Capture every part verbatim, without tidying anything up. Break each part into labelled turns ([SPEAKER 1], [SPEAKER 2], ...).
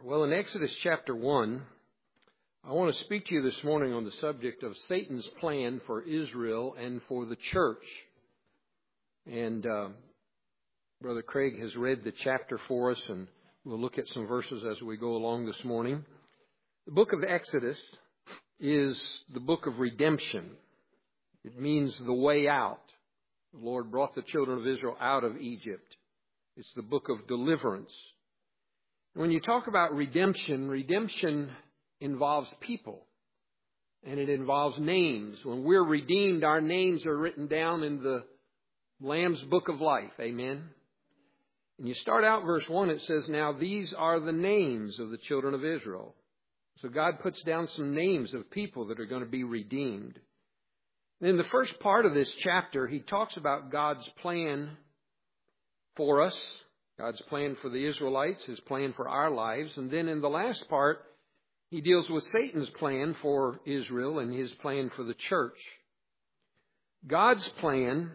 [SPEAKER 1] Well, in Exodus chapter one, I want to speak to you this morning on the subject of Satan's plan for Israel and for the church. And uh, Brother Craig has read the chapter for us, and we'll look at some verses as we go along this morning. The book of Exodus is the book of redemption. It means the way out. The Lord brought the children of Israel out of Egypt. It's the book of deliverance. When you talk about redemption, redemption involves people, and it involves names. When we're redeemed, our names are written down in the Lamb's book of life. Amen. And you start out verse one, it says, "Now these are the names of the children of Israel." So God puts down some names of people that are going to be redeemed. In the first part of this chapter, he talks about God's plan for us, God's plan for the Israelites, His plan for our lives. And then in the last part, he deals with Satan's plan for Israel and his plan for the church. God's plan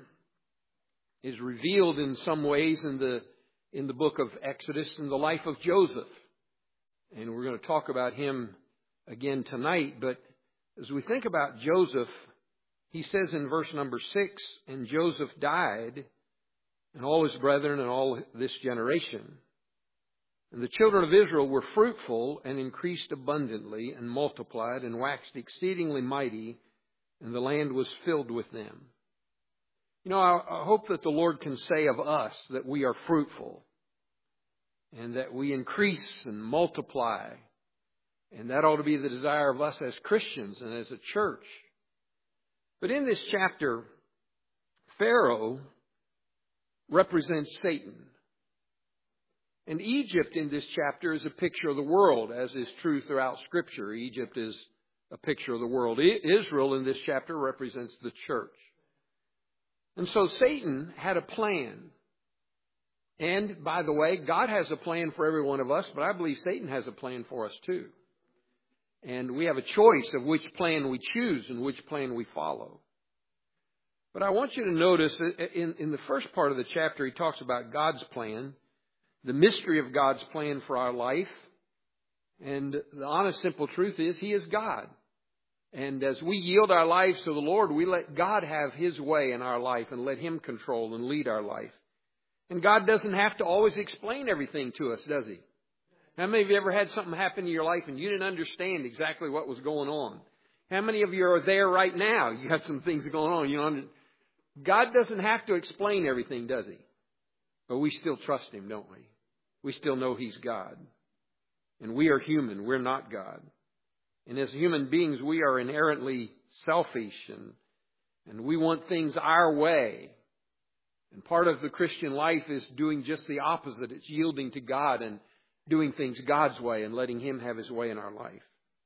[SPEAKER 1] is revealed in some ways in the in the book of Exodus in the life of Joseph. And we're going to talk about him again tonight. But as we think about Joseph, he says in verse number six, "And Joseph died, and all his brethren and all this generation. And the children of Israel were fruitful and increased abundantly and multiplied and waxed exceedingly mighty, and the land was filled with them." You know, I, I hope that the Lord can say of us that we are fruitful and that we increase and multiply. And that ought to be the desire of us as Christians and as a church. But in this chapter, Pharaoh represents Satan. And Egypt in this chapter is a picture of the world, as is true throughout Scripture. Egypt is a picture of the world. Israel in this chapter represents the church. And so Satan had a plan. And, by the way, God has a plan for every one of us, but I believe Satan has a plan for us too. And we have a choice of which plan we choose and which plan we follow. But I want you to notice that in, in the first part of the chapter, he talks about God's plan, the mystery of God's plan for our life. And the honest, simple truth is He is God. And as we yield our lives to the Lord, we let God have His way in our life and let Him control and lead our life. And God doesn't have to always explain everything to us, does He? How many of you ever had something happen in your life and you didn't understand exactly what was going on? How many of you are there right now? You got some things going on. You know, God doesn't have to explain everything, does He? But we still trust Him, don't we? We still know He's God. And we are human. We're not God. And as human beings, we are inherently selfish and, and we want things our way. And part of the Christian life is doing just the opposite. It's yielding to God and doing things God's way and letting Him have His way in our life.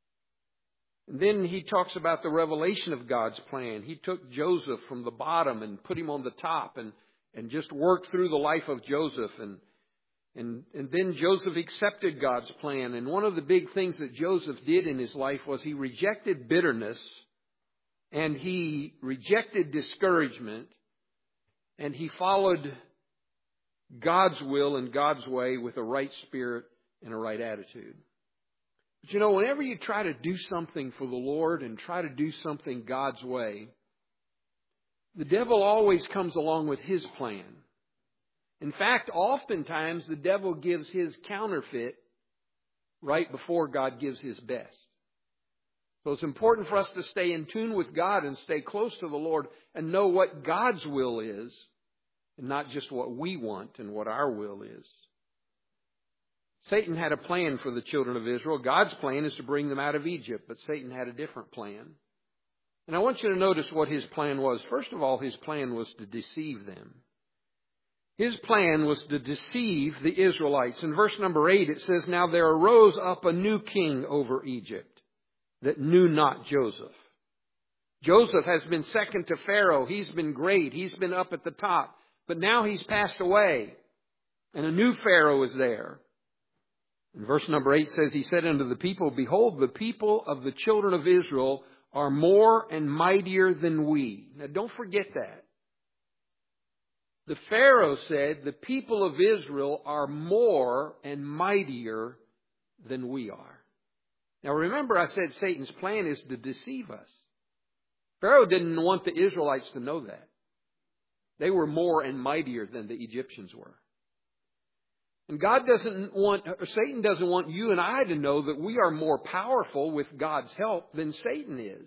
[SPEAKER 1] And then he talks about the revelation of God's plan. He took Joseph from the bottom and put him on the top and, and just worked through the life of Joseph. And, and, and then Joseph accepted God's plan. And one of the big things that Joseph did in his life was he rejected bitterness and he rejected discouragement and he followed God's will and God's way with a right spirit and a right attitude. But you know, whenever you try to do something for the Lord and try to do something God's way, the devil always comes along with his plan. In fact, oftentimes the devil gives his counterfeit right before God gives His best. So it's important for us to stay in tune with God and stay close to the Lord and know what God's will is and not just what we want and what our will is. Satan had a plan for the children of Israel. God's plan is to bring them out of Egypt, but Satan had a different plan. And I want you to notice what his plan was. First of all, his plan was to deceive them. His plan was to deceive the Israelites. In verse number eight, it says, "Now there arose up a new king over Egypt that knew not Joseph." Joseph has been second to Pharaoh. He's been great. He's been up at the top. But now he's passed away, and a new Pharaoh is there. In verse number eight says, "He said unto the people, Behold, the people of the children of Israel are more and mightier than we." Now don't forget that. The Pharaoh said, the people of Israel are more and mightier than we are. Now remember, I said Satan's plan is to deceive us. Pharaoh didn't want the Israelites to know that. They were more and mightier than the Egyptians were. And God doesn't want, or Satan doesn't want you and I to know that we are more powerful with God's help than Satan is.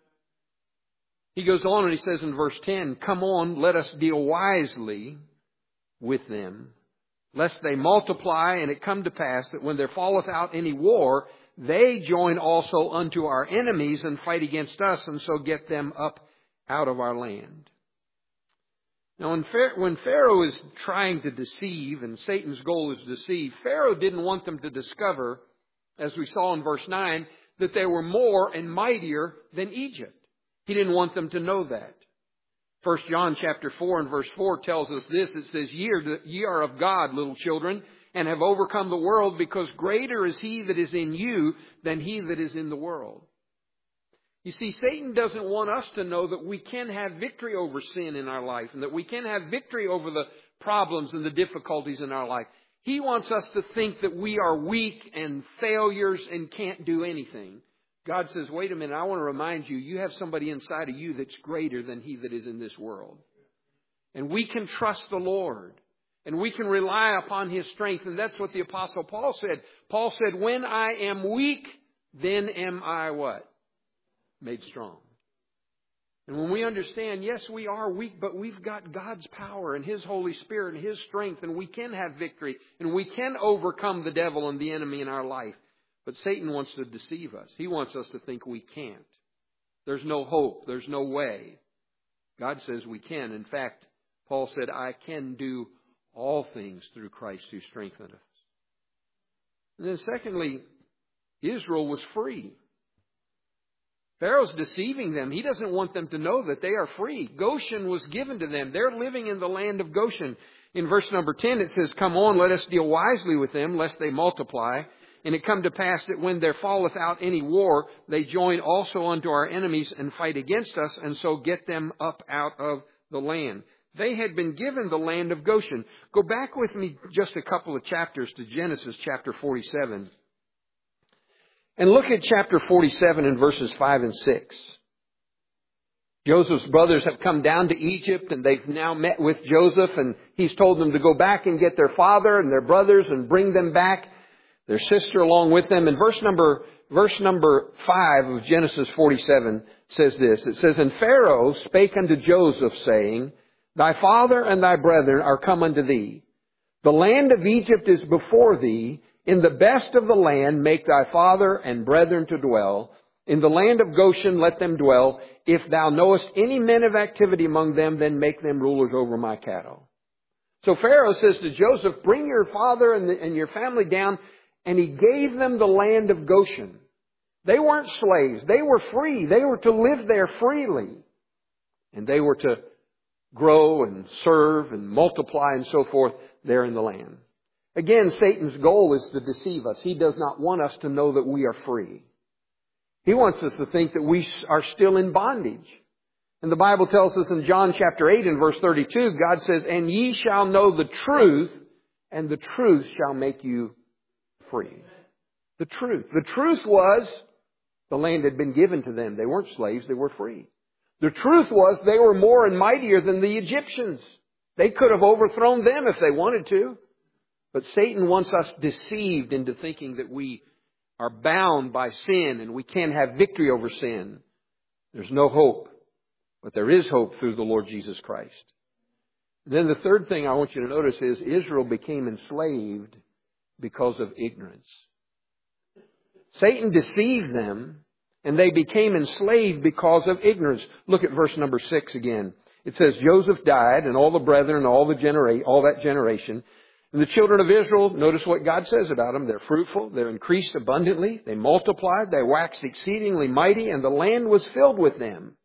[SPEAKER 1] He goes on and he says in verse ten, "Come on, let us deal wisely with them, lest they multiply, and it come to pass that when there falleth out any war, they join also unto our enemies and fight against us, and so get them up out of our land." Now, when Pharaoh is trying to deceive, and Satan's goal is to deceive, Pharaoh didn't want them to discover, as we saw in verse nine, that they were more and mightier than Egypt. He didn't want them to know that. First John chapter four and verse four tells us this. It says, "Ye are, ye are of God, little children, and have overcome the world, because greater is He that is in you than he that is in the world." You see, Satan doesn't want us to know that we can have victory over sin in our life and that we can have victory over the problems and the difficulties in our life. He wants us to think that we are weak and failures and can't do anything. God says, wait a minute, I want to remind you, you have somebody inside of you that's greater than he that is in this world. And we can trust the Lord. And we can rely upon His strength. And that's what the Apostle Paul said. Paul said, "When I am weak, then am I" what? Made strong. And when we understand, yes, we are weak, but we've got God's power and His Holy Spirit and His strength, and we can have victory, and we can overcome the devil and the enemy in our life. But Satan wants to deceive us. He wants us to think we can't. There's no hope. There's no way. God says we can. In fact, Paul said, "I can do all things through Christ who strengtheneth us." And then secondly, Israel was free. Pharaoh's deceiving them. He doesn't want them to know that they are free. Goshen was given to them. They're living in the land of Goshen. In verse number ten, it says, "Come on, let us deal wisely with them, lest they multiply. And it come to pass that when there falleth out any war, they join also unto our enemies and fight against us, and so get them up out of the land." They had been given the land of Goshen. Go back with me just a couple of chapters to Genesis chapter forty-seven. And look at chapter forty-seven and verses five and six. Joseph's brothers have come down to Egypt, and they've now met with Joseph, and he's told them to go back and get their father and their brothers and bring them back, their sister along with them. And verse number, verse number five of Genesis forty-seven says this. It says, "And Pharaoh spake unto Joseph, saying, Thy father and thy brethren are come unto thee. The land of Egypt is before thee. In the best of the land make thy father and brethren to dwell. In the land of Goshen let them dwell. If thou knowest any men of activity among them, then make them rulers over my cattle." So Pharaoh says to Joseph, "Bring your father and, the, and your family down." And he gave them the land of Goshen. They weren't slaves. They were free. They were to live there freely. And they were to grow and serve and multiply and so forth there in the land. Again, Satan's goal is to deceive us. He does not want us to know that we are free. He wants us to think that we are still in bondage. And the Bible tells us in John chapter eight and verse thirty-two, God says, "And ye shall know the truth, and the truth shall make you free." The truth. The truth was the land had been given to them. They weren't slaves. They were free. The truth was they were more and mightier than the Egyptians. They could have overthrown them if they wanted to. But Satan wants us deceived into thinking that we are bound by sin and we can't have victory over sin. There's no hope. But there is hope through the Lord Jesus Christ. Then the third thing I want you to notice is Israel became enslaved because of ignorance. Satan deceived them, and they became enslaved because of ignorance. Look at verse number six again. It says, "Joseph died, and all the brethren, and all the genera- all that generation. And the children of Israel," notice what God says about them, "they're fruitful, they're increased abundantly, they multiplied, they waxed exceedingly mighty, and the land was filled with them.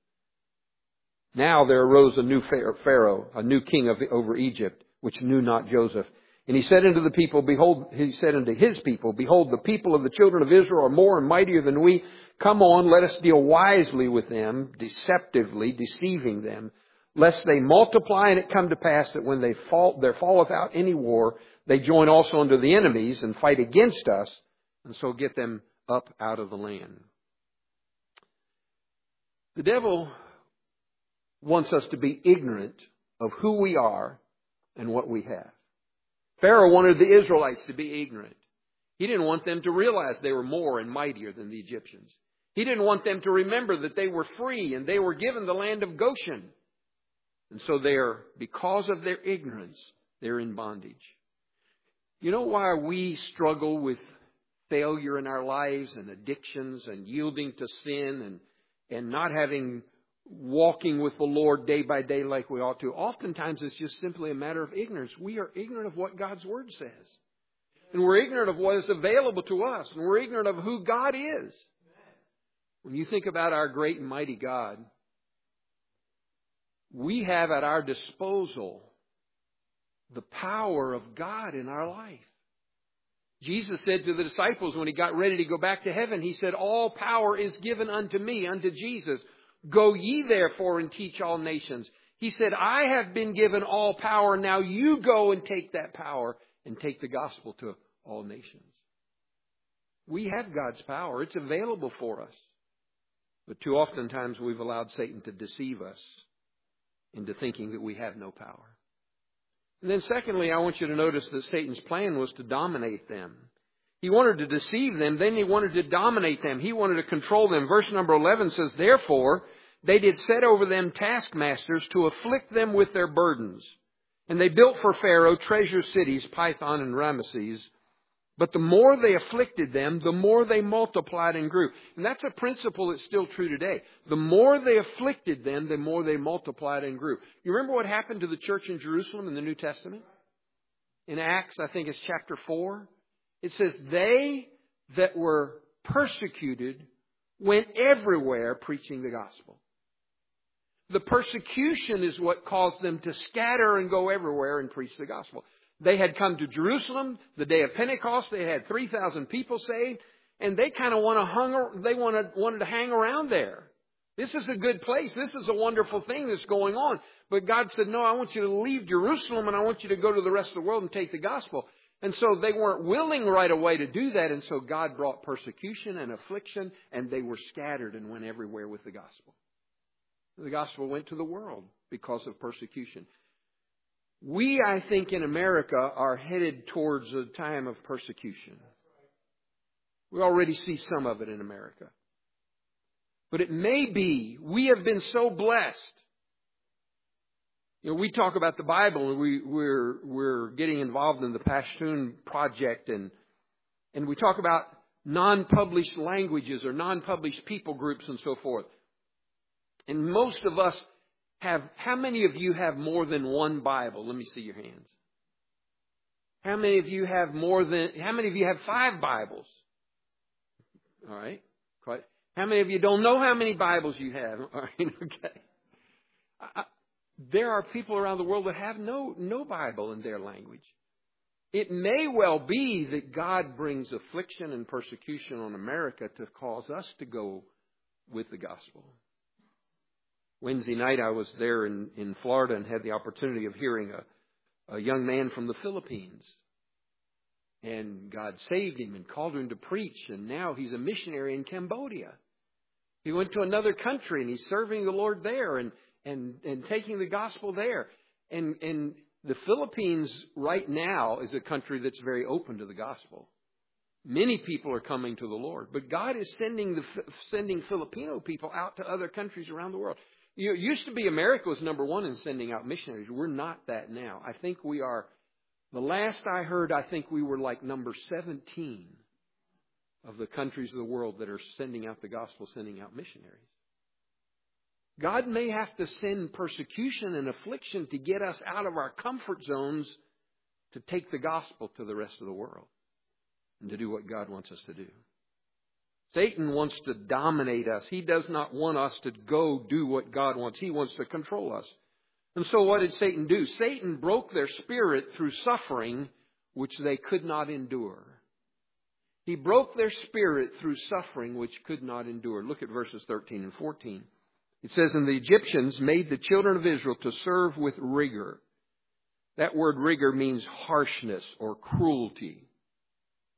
[SPEAKER 1] Now there arose a new Pharaoh, a new king of, over Egypt, which knew not Joseph. And he said unto the people, behold, he said unto his people, Behold, the people of the children of Israel are more and mightier than we. Come on, let us deal wisely with them, deceptively, deceiving them, lest they multiply, and it come to pass that when they fall, there falleth out any war, they join also unto the enemies and fight against us, and so get them up out of the land. The devil wants us to be ignorant of who we are and what we have. Pharaoh wanted the Israelites to be ignorant. He didn't want them to realize they were more and mightier than the Egyptians. He didn't want them to remember that they were free and they were given the land of Goshen. And so they're, because of their ignorance, they're in bondage. You know why we struggle with failure in our lives and addictions and yielding to sin and, and not having walking with the Lord day by day like we ought to? Oftentimes it's just simply a matter of ignorance. We are ignorant of what God's Word says. And we're ignorant of what is available to us. And we're ignorant of who God is. When you think about our great and mighty God, we have at our disposal the power of God in our life. Jesus said to the disciples when He got ready to go back to heaven, He said, all power is given unto me, unto Jesus. Go ye therefore and teach all nations. He said, I have been given all power. Now you go and take that power and take the gospel to all nations. We have God's power. It's available for us. But too often times we've allowed Satan to deceive us into thinking that we have no power. And then secondly, I want you to notice that Satan's plan was to dominate them. He wanted to deceive them, then he wanted to dominate them. He wanted to control them. Verse number eleven says, therefore, they did set over them taskmasters to afflict them with their burdens. And they built for Pharaoh treasure cities, Pithom and Ramesses. But the more they afflicted them, the more they multiplied and grew. And that's a principle that's still true today. The more they afflicted them, the more they multiplied and grew. You remember what happened to the church in Jerusalem in the New Testament? In Acts, I think it's chapter four. It says, they that were persecuted went everywhere preaching the gospel. The persecution is what caused them to scatter and go everywhere and preach the gospel. They had come to Jerusalem the day of Pentecost. They had three thousand people saved. And they kind of want to hung, they wanted, wanted to hang around there. This is a good place. This is a wonderful thing that's going on. But God said, no, I want you to leave Jerusalem and I want you to go to the rest of the world and take the gospel. And so they weren't willing right away to do that. And so God brought persecution and affliction, and they were scattered and went everywhere with the gospel. The gospel went to the world because of persecution. We, I think, in America are headed towards a time of persecution. We already see some of it in America. But it may be, we have been so blessed. You know, we talk about the Bible, and we, we're we're getting involved in the Pashtun project, and and we talk about non-published languages or non-published people groups and so forth. And most of us have, how many of you have more than one Bible? Let me see your hands. How many of you have more than, how many of you have five Bibles? All right. Quite. How many of you don't know how many Bibles you have? All right. Okay. I, there are people around the world that have no, no Bible in their language. It may well be that God brings affliction and persecution on America to cause us to go with the gospel. Wednesday night I was there in, in Florida and had the opportunity of hearing a, a young man from the Philippines. And God saved him and called him to preach. And now he's a missionary in Cambodia. He went to another country and he's serving the Lord there and, and, and taking the gospel there. And, and the Philippines right now is a country that's very open to the gospel. Many people are coming to the Lord. But God is sending the sending Filipino people out to other countries around the world. You know, it used to be America was number one in sending out missionaries. We're not that now. I think we are, the last I heard, I think we were like number seventeen of the countries of the world that are sending out the gospel, sending out missionaries. God may have to send persecution and affliction to get us out of our comfort zones to take the gospel to the rest of the world and to do what God wants us to do. Satan wants to dominate us. He does not want us to go do what God wants. He wants to control us. And so what did Satan do? Satan broke their spirit through suffering, which they could not endure. He broke their spirit through suffering, which could not endure. Look at verses thirteen and fourteen. It says, and the Egyptians made the children of Israel to serve with rigor. That word rigor means harshness or cruelty.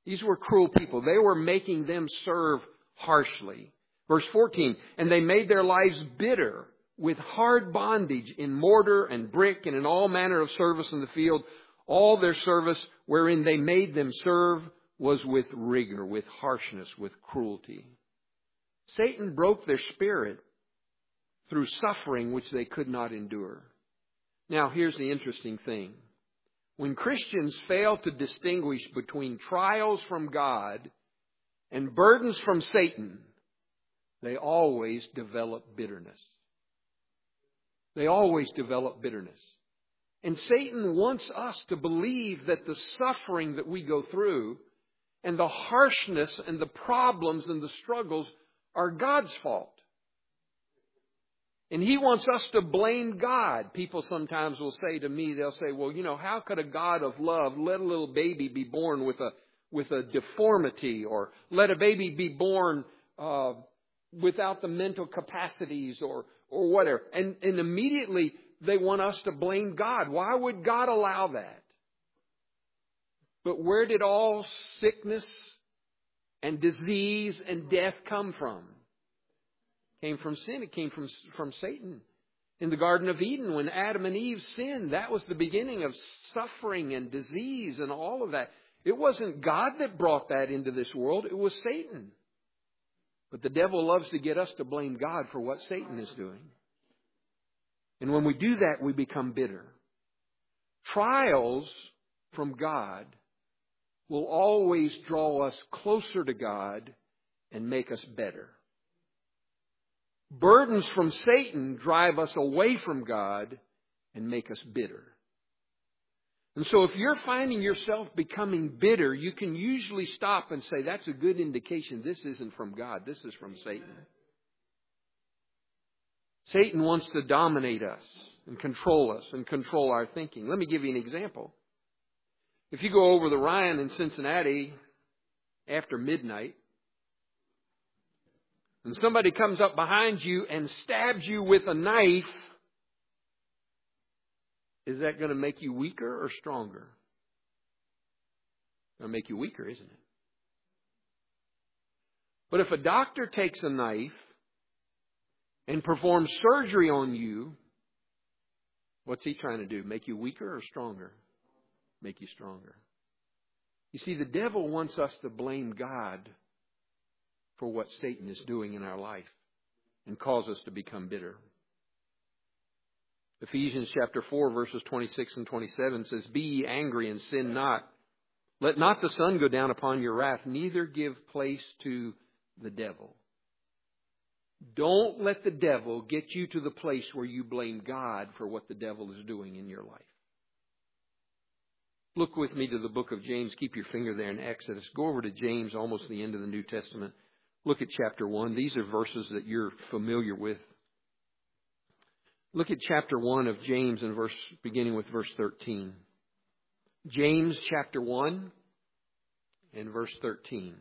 [SPEAKER 1] These were cruel people. They were making them serve harshly. Verse fourteen, and they made their lives bitter with hard bondage in mortar and brick and in all manner of service in the field. All their service wherein they made them serve was with rigor, with harshness, with cruelty. Satan broke their spirit through suffering which they could not endure. Now, here's the interesting thing. When Christians fail to distinguish between trials from God and burdens from Satan, they always develop bitterness. They always develop bitterness. And Satan wants us to believe that the suffering that we go through and the harshness and the problems and the struggles are God's fault. And he wants us to blame God. People sometimes will say to me, they'll say, well, you know, how could a God of love let a little baby be born with a with a deformity, or let a baby be born uh, without the mental capacities, or or whatever? And, and immediately they want us to blame God. Why would God allow that? But where did all sickness and disease and death come from? It came from sin. It came from, from Satan. In the Garden of Eden, when Adam and Eve sinned, that was the beginning of suffering and disease and all of that. It wasn't God that brought that into this world. It was Satan. But the devil loves to get us to blame God for what Satan is doing. And when we do that, we become bitter. Trials from God will always draw us closer to God and make us better. Burdens from Satan drive us away from God and make us bitter. And so if you're finding yourself becoming bitter, you can usually stop and say, that's a good indication this isn't from God, this is from Satan. Satan wants to dominate us and control us and control our thinking. Let me give you an example. If you go over the Ryan in Cincinnati after midnight, and somebody comes up behind you and stabs you with a knife, is that going to make you weaker or stronger? It's going to make you weaker, isn't it? But if a doctor takes a knife and performs surgery on you, what's he trying to do? Make you weaker or stronger? Make you stronger. You see, the devil wants us to blame God for what Satan is doing in our life and cause us to become bitter. Ephesians chapter four, verses twenty-six and twenty-seven says, be ye angry and sin not. Let not the sun go down upon your wrath, neither give place to the devil. Don't let the devil get you to the place where you blame God for what the devil is doing in your life. Look with me to the book of James. Keep your finger there in Exodus. Go over to James, almost the end of the New Testament. Look at chapter one. These are verses that you're familiar with. Look at chapter one of James and verse beginning with verse thirteen. James chapter one and verse thirteen.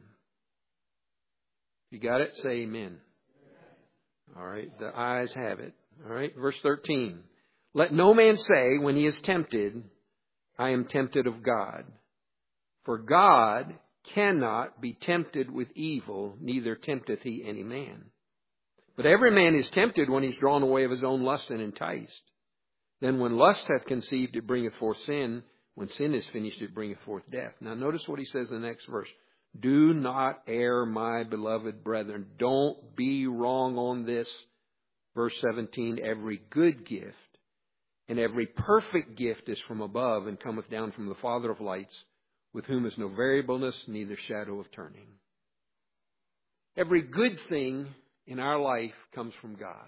[SPEAKER 1] You got it? Say amen. All right. The ayes have it. All right. Verse thirteen. Let no man say when he is tempted, I am tempted of God. For God cannot be tempted with evil, neither tempteth he any man. But every man is tempted when he's drawn away of his own lust and enticed. Then when lust hath conceived, it bringeth forth sin. When sin is finished, it bringeth forth death. Now notice what he says in the next verse. Do not err, my beloved brethren. Don't be wrong on this. Verse seventeen, every good gift and every perfect gift is from above and cometh down from the Father of lights, with whom is no variableness, neither shadow of turning. Every good thing in our life comes from God.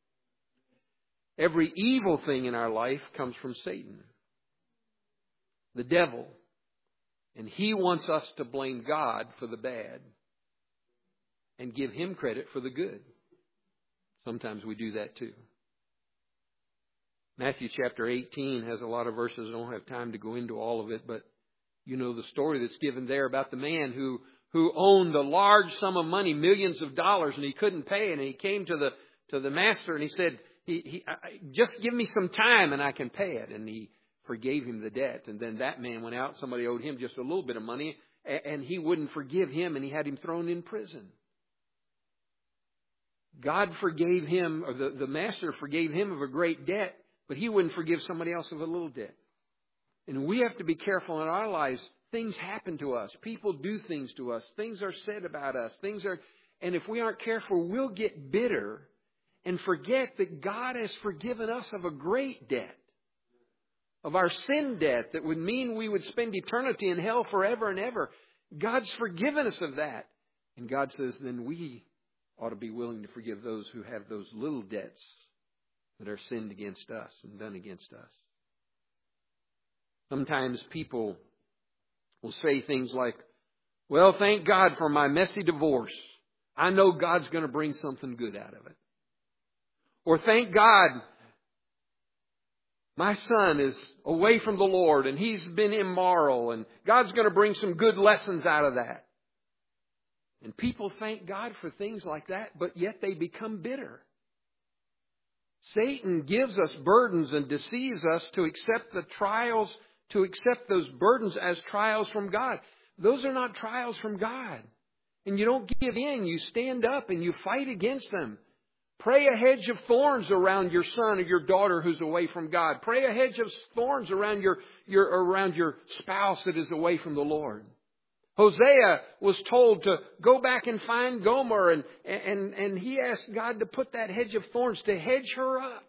[SPEAKER 1] Every evil thing in our life comes from Satan, the devil. And he wants us to blame God for the bad and give him credit for the good. Sometimes we do that too. Matthew chapter eighteen has a lot of verses. I don't have time to go into all of it, but you know the story that's given there about the man who who owned a large sum of money, millions of dollars, and he couldn't pay it. And he came to the to the master and he said, he, he, just give me some time and I can pay it. And he forgave him the debt. And then that man went out. Somebody owed him just a little bit of money. and he wouldn't forgive him, and he had him thrown in prison. God forgave him, or the, the master forgave him of a great debt, but he wouldn't forgive somebody else of a little debt. And we have to be careful in our lives. Things happen to us. People do things to us. Things are said about us. Things are, and if we aren't careful, we'll get bitter and forget that God has forgiven us of a great debt, of our sin debt that would mean we would spend eternity in hell forever and ever. God's forgiven us of that. And God says, then we ought to be willing to forgive those who have those little debts that are sinned against us and done against us. Sometimes people will say things like, well, thank God for my messy divorce. I know God's going to bring something good out of it. Or thank God my son is away from the Lord and he's been immoral and God's going to bring some good lessons out of that. And people thank God for things like that, but yet they become bitter. Satan gives us burdens and deceives us to accept the trials, to accept those burdens as trials from God. Those are not trials from God. And you don't give in. You stand up and you fight against them. Pray a hedge of thorns around your son or your daughter who's away from God. Pray a hedge of thorns around your, your, around your spouse that is away from the Lord. Hosea was told to go back and find Gomer, and, and, and he asked God to put that hedge of thorns to hedge her up.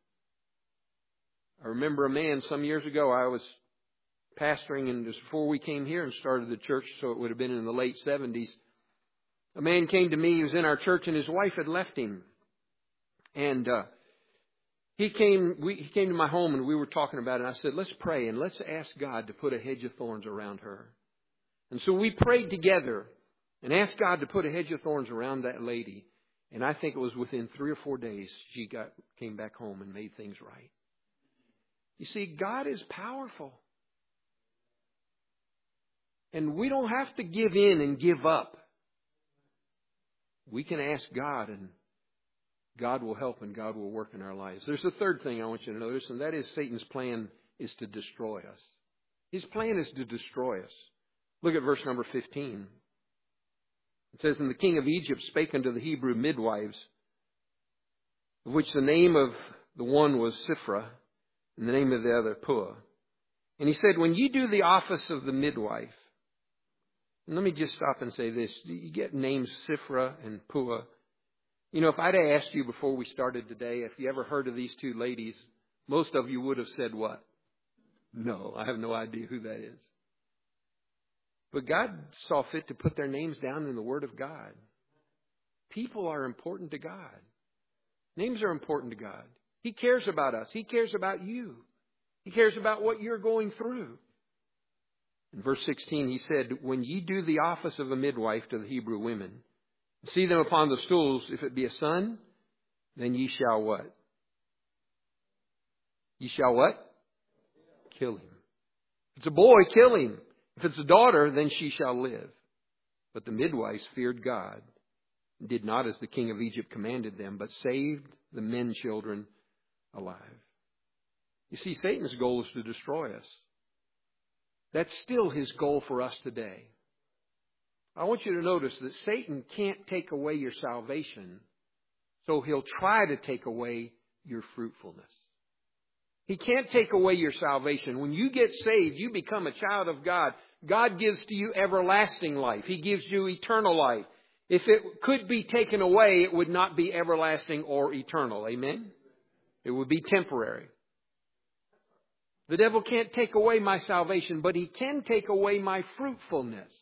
[SPEAKER 1] I remember a man some years ago, I was pastoring, and just before we came here and started the church, so it would have been in the late seventies. A man came to me, he was in our church, and his wife had left him. And uh, he came we, he came to my home, and we were talking about it. And I said, let's pray, and let's ask God to put a hedge of thorns around her. And so we prayed together and asked God to put a hedge of thorns around that lady. And I think it was within three or four days she got came back home and made things right. You see, God is powerful. And we don't have to give in and give up. We can ask God, and God will help and God will work in our lives. There's a third thing I want you to notice, and that is Satan's plan is to destroy us. His plan is to destroy us. Look at verse number fifteen. It says, and the king of Egypt spake unto the Hebrew midwives, of which the name of the one was Shiphrah, and the name of the other Puah. And he said, when ye do the office of the midwife, and let me just stop and say this. You get names Shiphrah and Puah. You know, if I'd asked you before we started today, if you ever heard of these two ladies, most of you would have said what? No, I have no idea who that is. But God saw fit to put their names down in the Word of God. People are important to God. Names are important to God. He cares about us. He cares about you. He cares about what you're going through. In verse sixteen, he said, when ye do the office of a midwife to the Hebrew women, see them upon the stools, if it be a son, then ye shall what? Ye shall what? Kill him. If it's a boy, kill him. If it's a daughter, then she shall live. But the midwives feared God, and did not as the king of Egypt commanded them, but saved the men children alive. You see, Satan's goal is to destroy us. That's still his goal for us today. I want you to notice that Satan can't take away your salvation, so he'll try to take away your fruitfulness. He can't take away your salvation. When you get saved, you become a child of God. God gives to you everlasting life. He gives you eternal life. If it could be taken away, it would not be everlasting or eternal. Amen? It would be temporary. The devil can't take away my salvation, but he can take away my fruitfulness.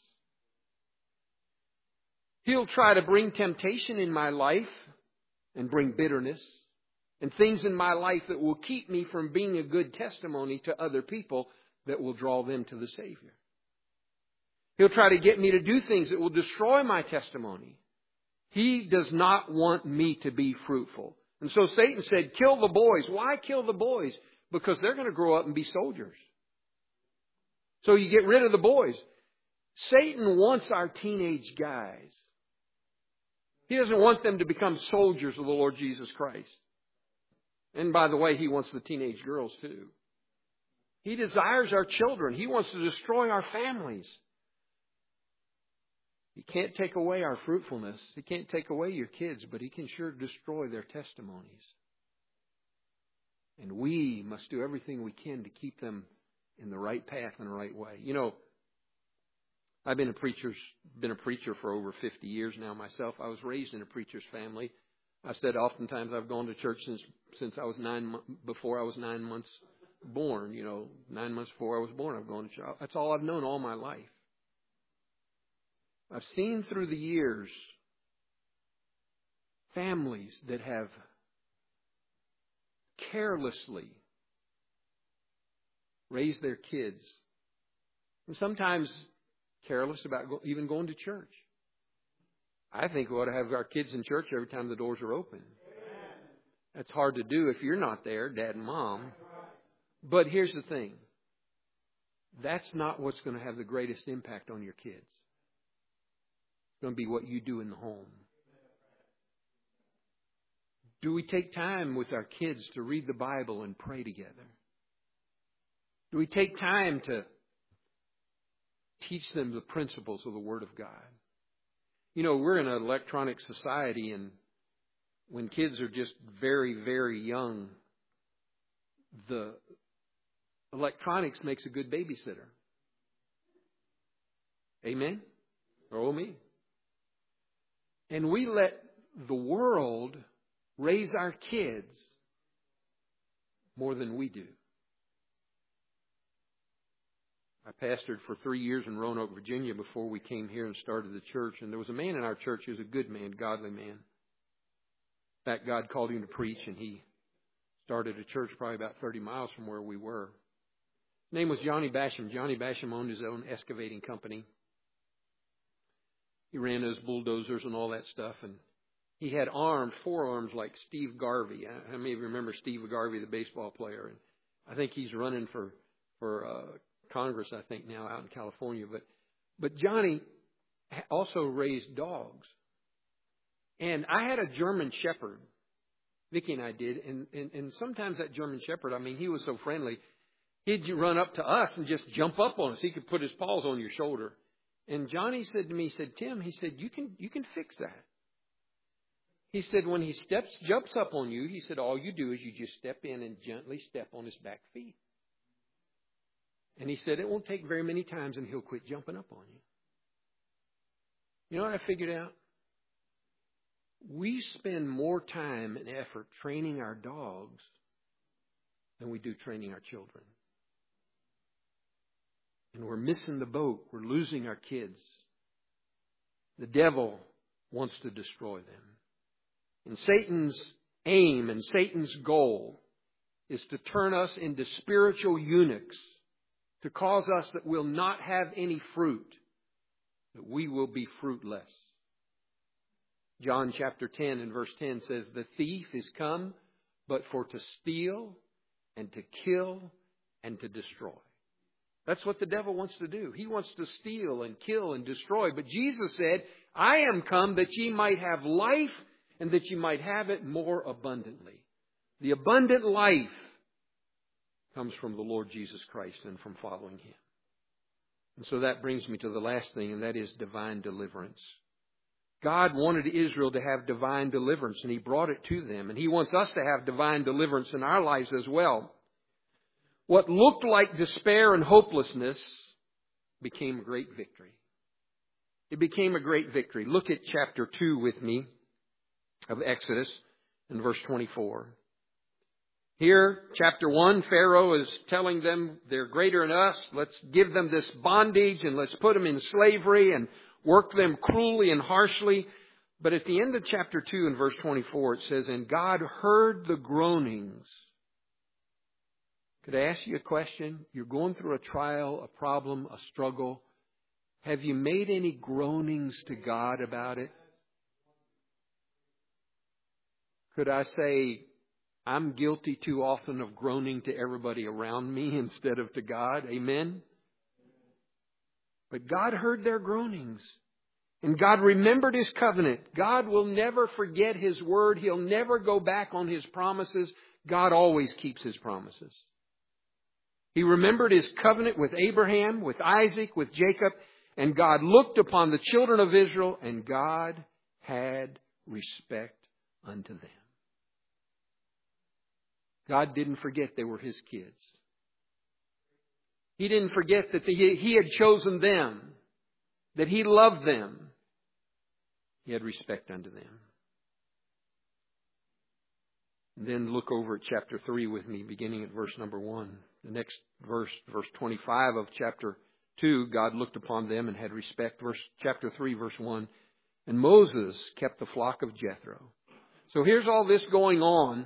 [SPEAKER 1] He'll try to bring temptation in my life and bring bitterness and things in my life that will keep me from being a good testimony to other people that will draw them to the Savior. He'll try to get me to do things that will destroy my testimony. He does not want me to be fruitful. And so Satan said, kill the boys. Why kill the boys? Because they're going to grow up and be soldiers. So you get rid of the boys. Satan wants our teenage guys. He doesn't want them to become soldiers of the Lord Jesus Christ. And by the way, he wants the teenage girls too. He desires our children. He wants to destroy our families. He can't take away our fruitfulness. He can't take away your kids, but He can sure destroy their testimonies. And we must do everything we can to keep them in the right path and the right way. You know, I've been a preacher, been a preacher for over fifty years now myself. I was raised in a preacher's family. I said oftentimes I've gone to church since since I was nine before I was nine months born. You know, nine months before I was born, I've gone to church. That's all I've known all my life. I've seen through the years families that have carelessly raised their kids, and sometimes careless about go, even going to church. I think we ought to have our kids in church every time the doors are open. That's hard to do if you're not there, Dad and Mom. But here's the thing. That's not what's going to have the greatest impact on your kids. It's going to be what you do in the home. Do we take time with our kids to read the Bible and pray together? Do we take time to teach them the principles of the Word of God? You know, we're in an electronic society, and when kids are just very, very young, the electronics makes a good babysitter. Amen? Oh, me. And we let the world raise our kids more than we do. I pastored for three years in Roanoke, Virginia before we came here and started the church. And there was a man in our church who was a good man, godly man. In fact, God called him to preach, and he started a church probably about thirty miles from where we were. His name was Johnny Basham. Johnny Basham owned his own excavating company. He ran those bulldozers and all that stuff. And he had arms, forearms like Steve Garvey. How many of you remember Steve Garvey, the baseball player? And I think he's running for for uh, Congress, I think, now out in California. But but Johnny also raised dogs. And I had a German Shepherd. Vicki and I did. And, and, and sometimes that German Shepherd, I mean, he was so friendly. He'd run up to us and just jump up on us. He could put his paws on your shoulder. And Johnny said to me, he said, Tim, he said, you can you can fix that. He said, when he steps, jumps up on you, he said, all you do is you just step in and gently step on his back feet. And he said, it won't take very many times and he'll quit jumping up on you. You know what I figured out? We spend more time and effort training our dogs than we do training our children. And we're missing the boat. We're losing our kids. The devil wants to destroy them. And Satan's aim and Satan's goal is to turn us into spiritual eunuchs, to cause us that will not have any fruit, that we will be fruitless. John chapter ten and verse ten says, the thief is come but for to steal and to kill and to destroy. That's what the devil wants to do. He wants to steal and kill and destroy. But Jesus said, I am come that ye might have life and that ye might have it more abundantly. The abundant life comes from the Lord Jesus Christ and from following Him. And so that brings me to the last thing, and that is divine deliverance. God wanted Israel to have divine deliverance, and He brought it to them. And He wants us to have divine deliverance in our lives as well. What looked like despair and hopelessness became a great victory. It became a great victory. Look at chapter two with me of Exodus in verse twenty-four. Here, chapter one, Pharaoh is telling them they're greater than us. Let's give them this bondage and let's put them in slavery and work them cruelly and harshly. But at the end of chapter two in verse twenty-four, it says, and God heard the groanings. Could I ask you a question? You're going through a trial, a problem, a struggle. Have you made any groanings to God about it? Could I say, I'm guilty too often of groaning to everybody around me instead of to God? Amen? But God heard their groanings. And God remembered His covenant. God will never forget His word. He'll never go back on His promises. God always keeps His promises. He remembered His covenant with Abraham, with Isaac, with Jacob. And God looked upon the children of Israel, and God had respect unto them. God didn't forget they were His kids. He didn't forget that He, he had chosen them, that He loved them. He had respect unto them. And then look over at chapter three with me, beginning at verse number one. The next verse, verse twenty-five of chapter two, God looked upon them and had respect. Verse chapter three, verse one. And Moses kept the flock of Jethro. So here's all this going on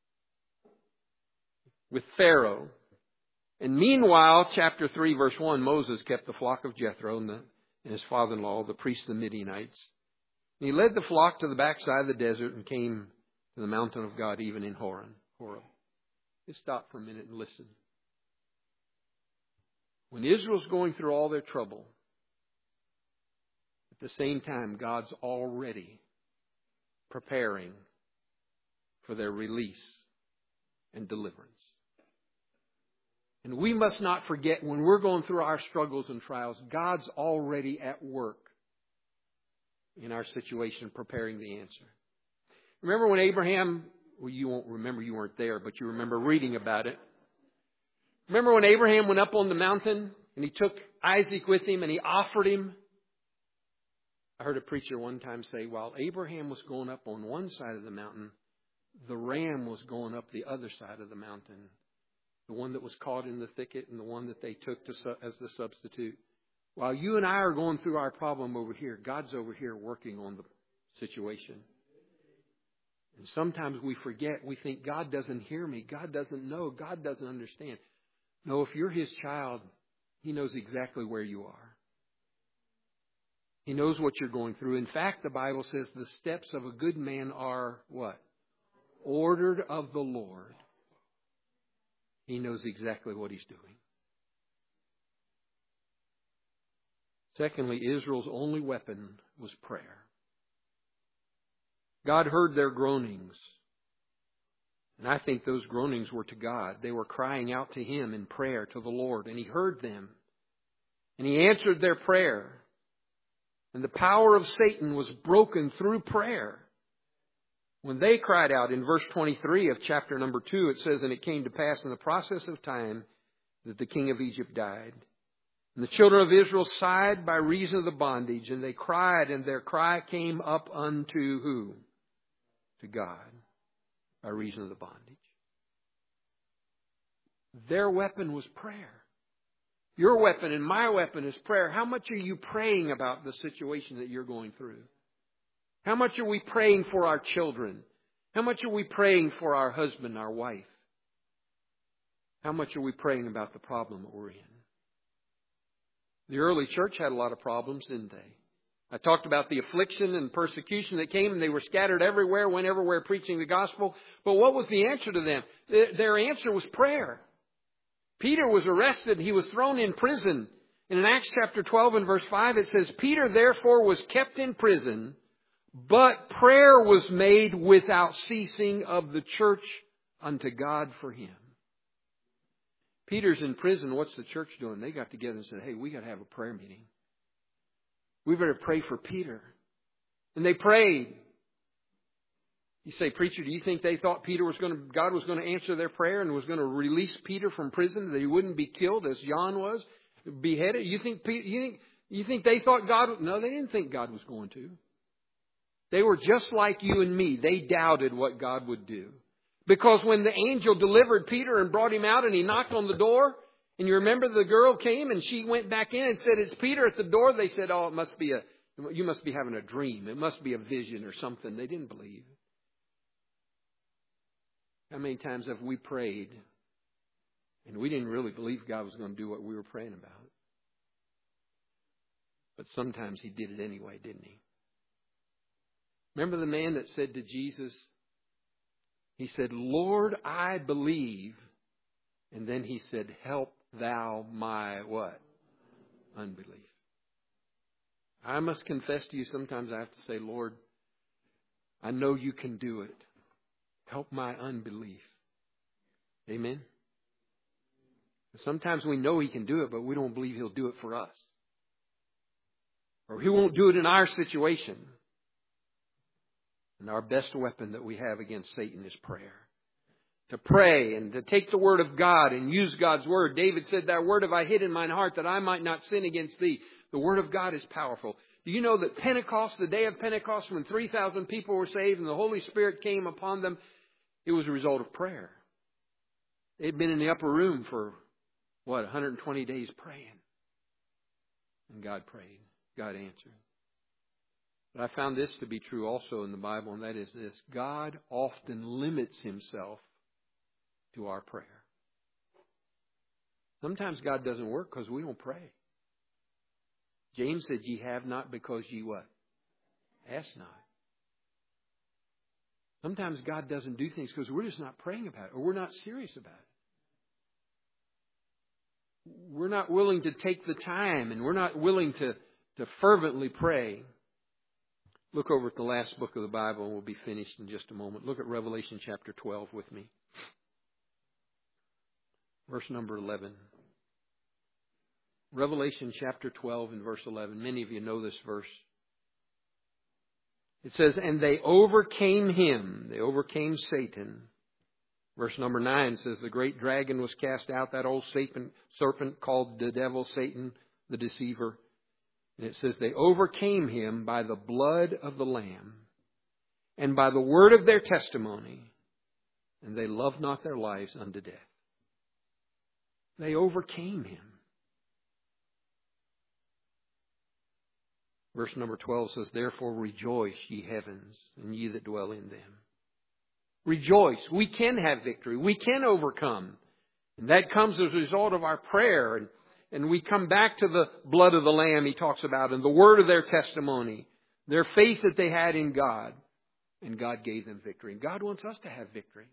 [SPEAKER 1] with Pharaoh. And meanwhile, chapter three, verse one, Moses kept the flock of Jethro and, the, and his father-in-law, the priest of the Midianites. And he led the flock to the backside of the desert and came to the mountain of God, even in Horeb. Horeb. Just stop for a minute and listen. When Israel's going through all their trouble, at the same time, God's already preparing for their release and deliverance. And we must not forget, when we're going through our struggles and trials, God's already at work in our situation, preparing the answer. Remember when Abraham, well, you won't remember, you weren't there, but you remember reading about it. Remember when Abraham went up on the mountain and he took Isaac with him and he offered him? I heard a preacher one time say, while Abraham was going up on one side of the mountain, the ram was going up the other side of the mountain. The one that was caught in the thicket and the one that they took to, as the substitute. While you and I are going through our problem over here, God's over here working on the situation. And sometimes we forget, we think God doesn't hear me, God doesn't know, God doesn't understand. No, if you're His child, He knows exactly where you are. He knows what you're going through. In fact, the Bible says the steps of a good man are what? Ordered of the Lord. He knows exactly what He's doing. Secondly, Israel's only weapon was prayer. God heard their groanings. And I think those groanings were to God. They were crying out to Him in prayer to the Lord. And He heard them. And He answered their prayer. And the power of Satan was broken through prayer. When they cried out in verse twenty-three of chapter number two, it says, and it came to pass in the process of time that the king of Egypt died. And the children of Israel sighed by reason of the bondage, and they cried, and their cry came up unto who? To God, by reason of the bondage. Their weapon was prayer. Your weapon and my weapon is prayer. How much are you praying about the situation that you're going through? How much are we praying for our children? How much are we praying for our husband, our wife? How much are we praying about the problem that we're in? The early church had a lot of problems, didn't they? I talked about the affliction and persecution that came, and they were scattered everywhere, went everywhere preaching the gospel. But what was the answer to them? Their answer was prayer. Peter was arrested. He was thrown in prison. And in Acts chapter twelve and verse five, it says, Peter therefore was kept in prison, but prayer was made without ceasing of the church unto God for him. Peter's in prison. What's the church doing? They got together and said, hey, we got to have a prayer meeting. We better pray for Peter. And they prayed. You say, preacher, do you think they thought Peter was going to, God was going to answer their prayer and was going to release Peter from prison, that he wouldn't be killed as John was, beheaded? You think, you think, you think they thought God would? No, they didn't think God was going to. They were just like you and me. They doubted what God would do. Because when the angel delivered Peter and brought him out and he knocked on the door, and you remember the girl came and she went back in and said, it's Peter at the door. They said, oh, it must be a, you must be having a dream. It must be a vision or something. They didn't believe. How many times have we prayed and we didn't really believe God was going to do what we were praying about? But sometimes He did it anyway, didn't He? Remember the man that said to Jesus, he said, Lord, I believe. And then he said, help thou my what? Unbelief. I must confess to you, sometimes I have to say, Lord, I know you can do it. Help my unbelief. Amen? Sometimes we know He can do it, but we don't believe He'll do it for us. Or He won't do it in our situation. And our best weapon that we have against Satan is prayer. To pray and to take the Word of God and use God's Word. David said, Thy Word have I hid in mine heart that I might not sin against Thee. The Word of God is powerful. Do you know that Pentecost, the day of Pentecost, when three thousand people were saved and the Holy Spirit came upon them, it was a result of prayer. They'd been in the upper room for, what, one hundred twenty days praying. And God prayed. God answered. But I found this to be true also in the Bible, and that is this. God often limits Himself to our prayer. Sometimes God doesn't work because we don't pray. James said, Ye have not because ye what? Ask not. Sometimes God doesn't do things because we're just not praying about it, or we're not serious about it. We're not willing to take the time, and we're not willing to, to fervently pray. Look over at the last book of the Bible, and we'll be finished in just a moment. Look at Revelation chapter twelve with me. Verse number eleven. Revelation chapter twelve and verse eleven. Many of you know this verse. It says, And they overcame him. They overcame Satan. Verse number nine says, The great dragon was cast out, that old serpent, serpent called the devil, Satan, the deceiver. And it says, They overcame him by the blood of the Lamb and by the word of their testimony, and they loved not their lives unto death. They overcame him. Verse number twelve says, Therefore rejoice, ye heavens, and ye that dwell in them. Rejoice. We can have victory. We can overcome. And that comes as a result of our prayer. And, and we come back to the blood of the Lamb he talks about, and the word of their testimony, their faith that they had in God. And God gave them victory. And God wants us to have victory.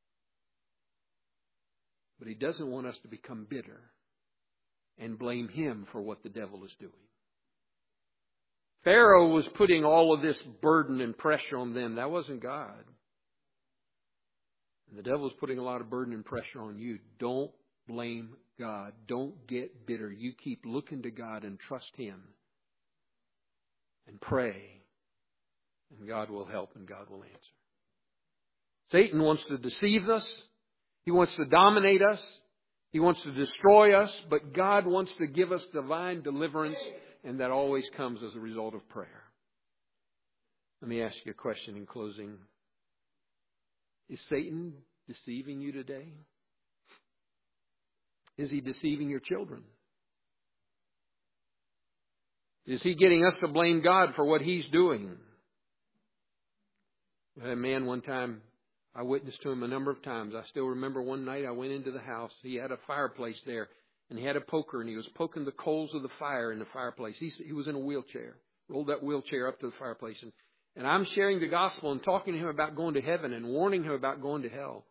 [SPEAKER 1] But He doesn't want us to become bitter and blame Him for what the devil is doing. Pharaoh was putting all of this burden and pressure on them. That wasn't God. And the devil is putting a lot of burden and pressure on you. Don't blame God. Don't get bitter. You keep looking to God and trust Him. And pray. And God will help and God will answer. Satan wants to deceive us. He wants to dominate us. He wants to destroy us. But God wants to give us divine deliverance. And that always comes as a result of prayer. Let me ask you a question in closing. Is Satan deceiving you today? Is he deceiving your children? Is he getting us to blame God for what he's doing? I had a man one time, I witnessed to him a number of times. I still remember one night I went into the house. He had a fireplace there. And he had a poker, and he was poking the coals of the fire in the fireplace. He, he was in a wheelchair, rolled that wheelchair up to the fireplace. And, and I'm sharing the gospel and talking to him about going to heaven and warning him about going to hell.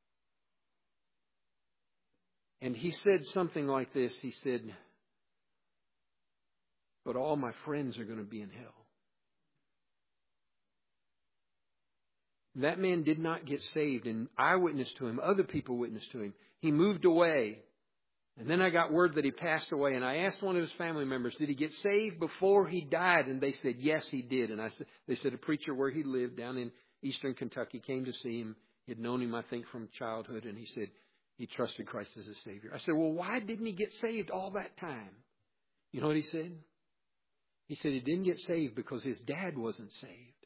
[SPEAKER 1] And he said something like this. He said, but all my friends are going to be in hell. That man did not get saved, and I witnessed to him. Other people witnessed to him. He moved away. And then I got word that he passed away, and I asked one of his family members, did he get saved before he died? And they said, yes, he did. And I said, they said a preacher where he lived down in eastern Kentucky came to see him. He had known him, I think, from childhood, and he said he trusted Christ as his Savior. I said, well, why didn't he get saved all that time? You know what he said? He said he didn't get saved because his dad wasn't saved.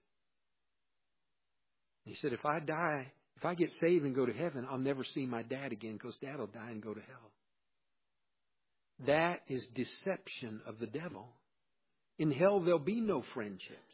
[SPEAKER 1] He said, if I die, if I get saved and go to heaven, I'll never see my dad again because Dad will die and go to hell. That is deception of the devil. In hell, there'll be no friendships.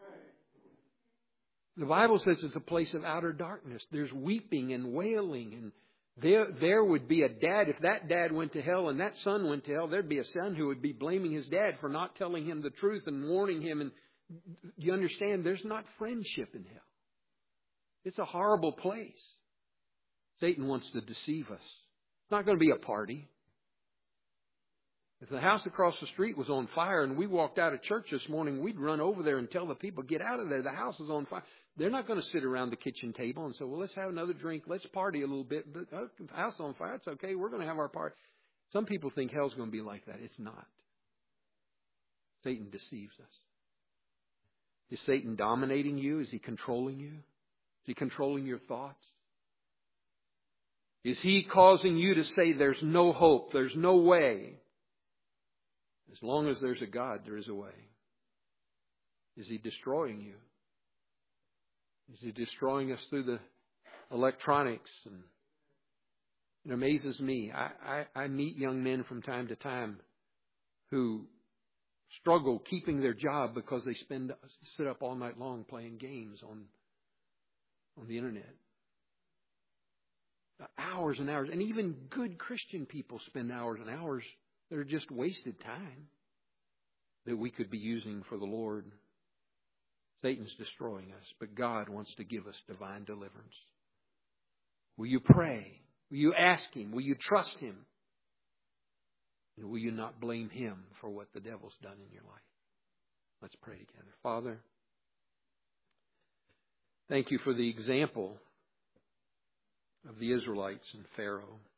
[SPEAKER 1] The Bible says it's a place of outer darkness. There's weeping and wailing. And there, there would be a dad. If that dad went to hell and that son went to hell, there'd be a son who would be blaming his dad for not telling him the truth and warning him. And you understand, there's not friendship in hell. It's a horrible place. Satan wants to deceive us. It's not going to be a party. If the house across the street was on fire and we walked out of church this morning, we'd run over there and tell the people, get out of there. The house is on fire. They're not going to sit around the kitchen table and say, well, let's have another drink. Let's party a little bit. But oh, the house is on fire. It's okay. We're going to have our party. Some people think hell's going to be like that. It's not. Satan deceives us. Is Satan dominating you? Is he controlling you? Is he controlling your thoughts? Is he causing you to say there's no hope, there's no way? As long as there's a God, there is a way. Is he destroying you? Is he destroying us through the electronics? And it amazes me. I, I, I meet young men from time to time who struggle keeping their job because they spend sit up all night long playing games on on the internet. Hours and hours. And even good Christian people spend hours and hours that are just wasted time that we could be using for the Lord. Satan's destroying us, but God wants to give us divine deliverance. Will you pray? Will you ask Him? Will you trust Him? And will you not blame Him for what the devil's done in your life? Let's pray together. Father, thank you for the example of the Israelites and Pharaoh.